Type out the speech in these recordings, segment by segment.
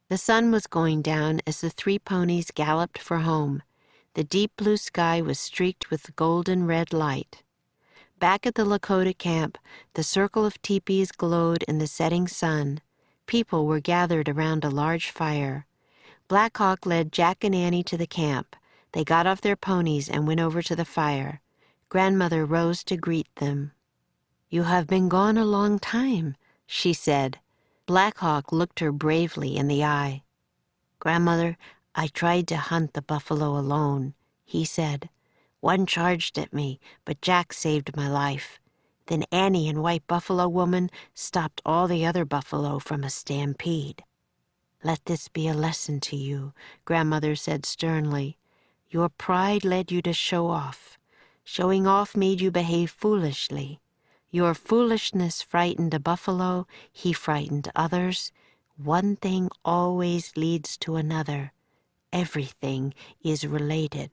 The sun was going down as the three ponies galloped for home. The deep blue sky was streaked with golden red light. Back at the Lakota camp, the circle of teepees glowed in the setting sun. People were gathered around a large fire. Black Hawk led Jack and Annie to the camp. They got off their ponies and went over to the fire. Grandmother rose to greet them. "You have been gone a long time," she said. Black Hawk looked her bravely in the eye. "Grandmother, I tried to hunt the buffalo alone," he said. "One charged at me, but Jack saved my life. Then Annie and White Buffalo Woman stopped all the other buffalo from a stampede. Let this be a lesson to you," Grandmother said sternly. "Your pride led you to show off. Showing off made you behave foolishly. Your foolishness frightened a buffalo, he frightened others. One thing always leads to another. Everything is related."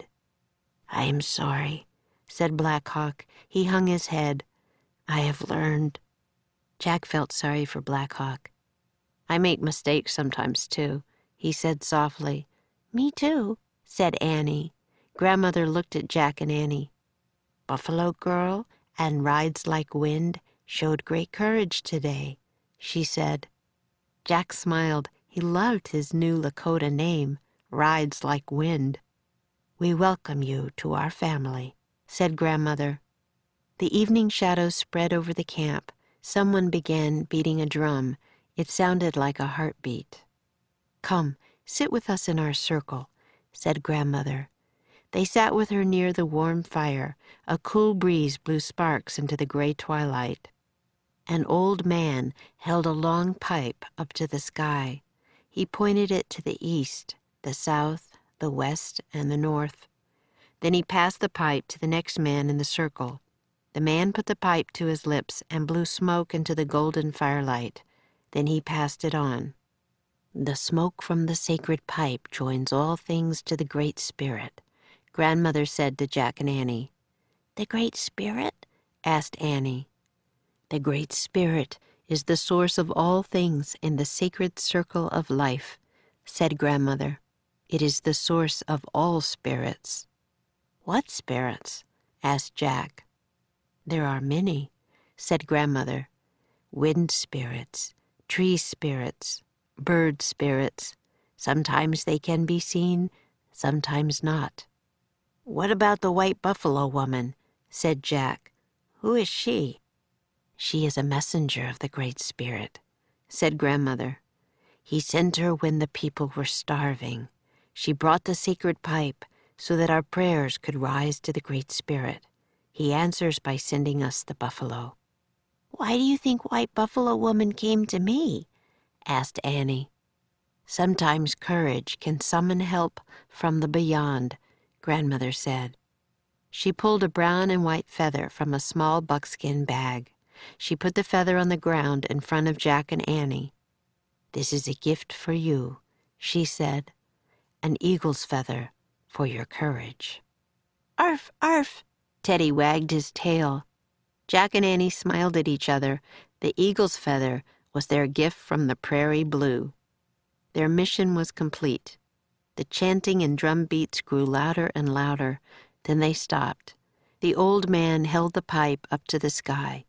"I am sorry," said Black Hawk. He hung his head. "I have learned." Jack felt sorry for Black Hawk. "I make mistakes sometimes, too," he said softly. "Me too," said Annie. Grandmother looked at Jack and Annie. "Buffalo Girl and Rides Like Wind showed great courage today," she said. Jack smiled. He loved his new Lakota name, Rides Like Wind. "We welcome you to our family," said Grandmother. The evening shadows spread over the camp. Someone began beating a drum. It sounded like a heartbeat. "Come, sit with us in our circle," said Grandmother. They sat with her near the warm fire. A cool breeze blew sparks into the gray twilight. An old man held a long pipe up to the sky. He pointed it to the east, the south, the west, and the north. Then he passed the pipe to the next man in the circle. The man put the pipe to his lips and blew smoke into the golden firelight. Then he passed it on. "The smoke from the sacred pipe joins all things to the Great Spirit," Grandmother said to Jack and Annie. "The Great Spirit?" asked Annie. "The Great Spirit is the source of all things in the sacred circle of life," said Grandmother. "It is the source of all spirits." "What spirits?" asked Jack. "There are many," said Grandmother. "Wind spirits, tree spirits, bird spirits. Sometimes they can be seen, sometimes not." "What about the White Buffalo Woman?" said Jack. "Who is she?" "She is a messenger of the Great Spirit," said Grandmother. "He sent her when the people were starving. She brought the sacred pipe so that our prayers could rise to the Great Spirit. He answers by sending us the buffalo." "Why do you think White Buffalo Woman came to me?" asked Annie. "Sometimes courage can summon help from the beyond," Grandmother said. She pulled a brown and white feather from a small buckskin bag. She put the feather on the ground in front of Jack and Annie. "This is a gift for you," she said. "An eagle's feather for your courage." "Arf, arf!" Teddy wagged his tail. Jack and Annie smiled at each other. The eagle's feather was their gift from the prairie blue. Their mission was complete. The chanting and drum beats grew louder and louder. Then they stopped. The old man held the pipe up to the sky.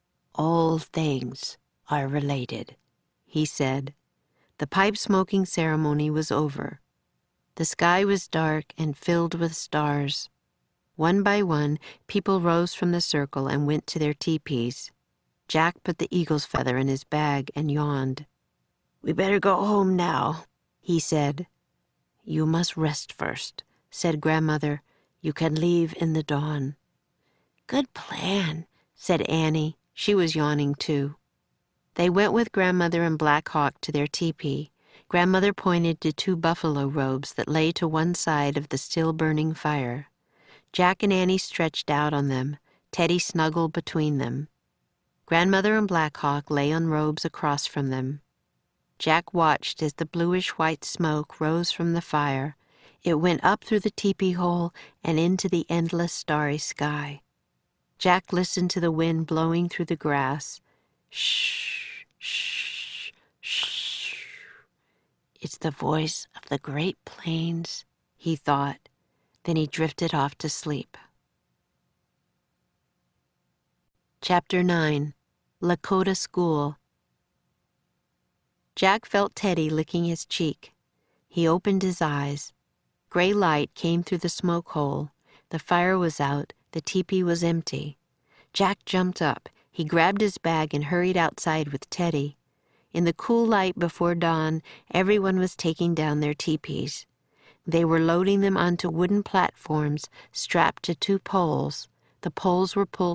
"All things are related," he said. The pipe-smoking ceremony was over. The sky was dark and filled with stars. One by one, people rose from the circle and went to their teepees. Jack put the eagle's feather in his bag and yawned. "We better go home now," he said. "You must rest first," said Grandmother. "You can leave in the dawn." "Good plan," said Annie. She was yawning too. They went with Grandmother and Black Hawk to their teepee. Grandmother pointed to 2 buffalo robes that lay to one side of the still-burning fire. Jack and Annie stretched out on them. Teddy snuggled between them. Grandmother and Black Hawk lay on robes across from them. Jack watched as the bluish-white smoke rose from the fire. It went up through the teepee hole and into the endless starry sky. Jack listened to the wind blowing through the grass. Shh, shh, shh. It's the voice of the Great Plains, he thought. Then he drifted off to sleep. Chapter 9. Lakota School. Jack felt Teddy licking his cheek. He opened his eyes. Gray light came through the smoke hole. The fire was out. The teepee was empty. Jack jumped up. He grabbed his bag and hurried outside with Teddy. In the cool light before dawn, everyone was taking down their teepees. They were loading them onto wooden platforms strapped to 2 poles. The poles were pulled